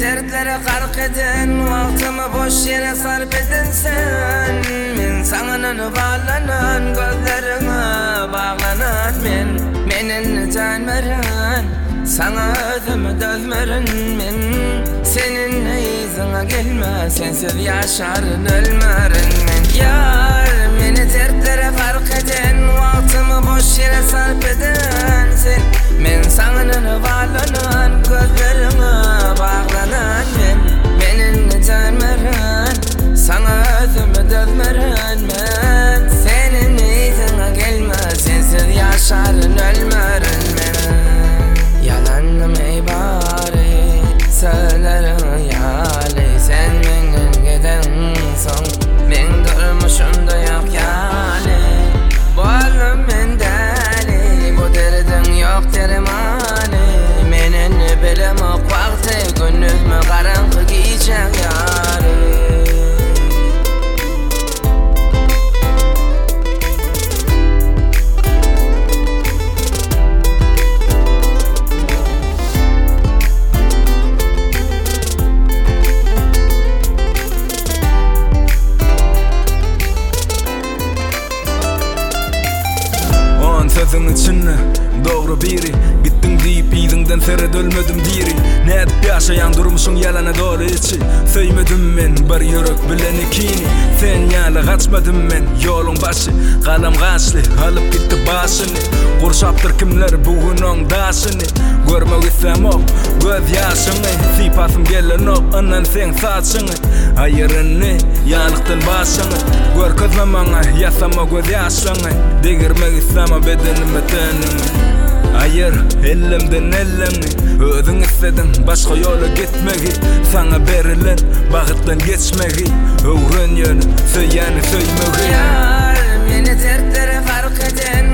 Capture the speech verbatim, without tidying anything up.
dertlere gark eden, vaktimi boş yere sarf eden sen. Men saňa bağlanan, gözlerine bağlanan men. Menin can veren, sana özümü dözmerin men. Senin izine gelme, sensiz yaşarın ölmerin men. Yar, meni dertlere gark eden, vaktimi boş yere sarf eden sen. Men saňa bağlanan, gözlerine bağlanan men. Menin can veren, sana özümü dözmerin men. Senin izine gelme, sensiz yaşarın ölmerin men. Yalanım ibaret, söylerim yali. Sen menden giden son, men durmuşum da yok yali. Bu alım men deli, bu derdin yok dermani. Menen bilem ok vakti, gündüzmü karanlık geçecek yari. Sözün içinne doğru biri, gittin deyip izinden seret ölmedim diri. Ne edip yaşayan durmuşsun yalana doğru içi. Söymedim men bir yürek bilen ikini. Sen yala kaçmadım men yolun başı. Kalam kaçlı alıp gitti başını. Kurşaptır kimler bugün on daşını. Görmek istem ok göz yaşını. Sipasım gelen ok anan sen saçını. Ayırını yanıktın başını. Gör kızma bana yasama göz yaşını. Degirmek istem bedenime tenimi. Ayır elimden elini. Özün istedin başka yola gitmegi. Sana berilen bağıttan geçmegi. Öğren yönü, söyyeni söymegi. Yar, meni dertlere fark eden,